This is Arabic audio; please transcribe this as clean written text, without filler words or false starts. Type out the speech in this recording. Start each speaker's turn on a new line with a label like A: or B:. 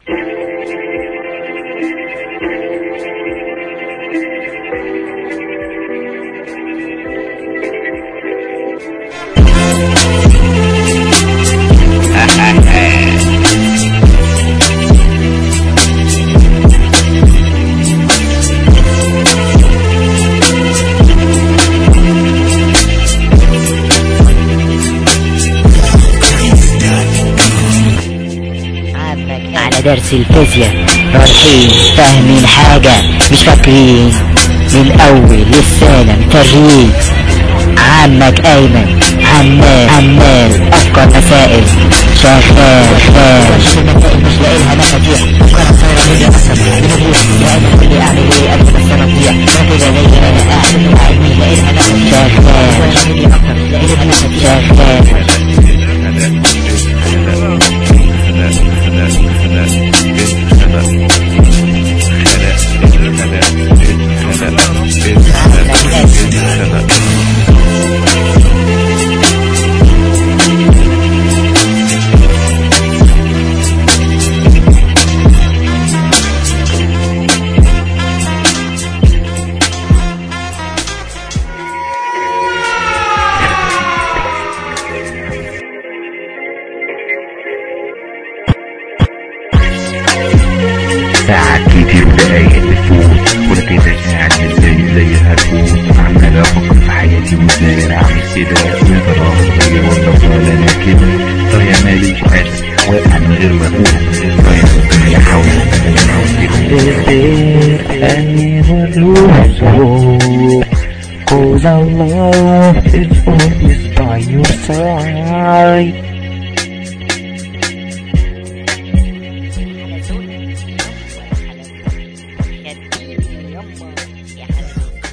A: على درس الفيزياء رايحين فاهمين حاجة مش فاكرين، من اول لسانة مترين. عمك ايمن عمال افكار مسائل شغال وش المسائل مش لاقيلها مفاتيح، افكار صايرة مني اصلا يا ايمن قول لي اعمل ايه قبل بس انا اضيع، ما كده ليا انا قاعد وقاعد مش لاقيلها مفاتيح شغال اكتر مش لاقيلها مفاتيح شغال.
B: ساعات كتير ودقايق بتفوت وانا كده قاعد متضايق زي الهلفوت، عمال افكر في حياتي وازاي انا اعمل كده، ويا ترى هتغير ولا انا كده. طيب مالي مش عارف واقع من غير ما اقول، طيب ربنا يحاول cause our love is always by your side.
A: يا حبيبي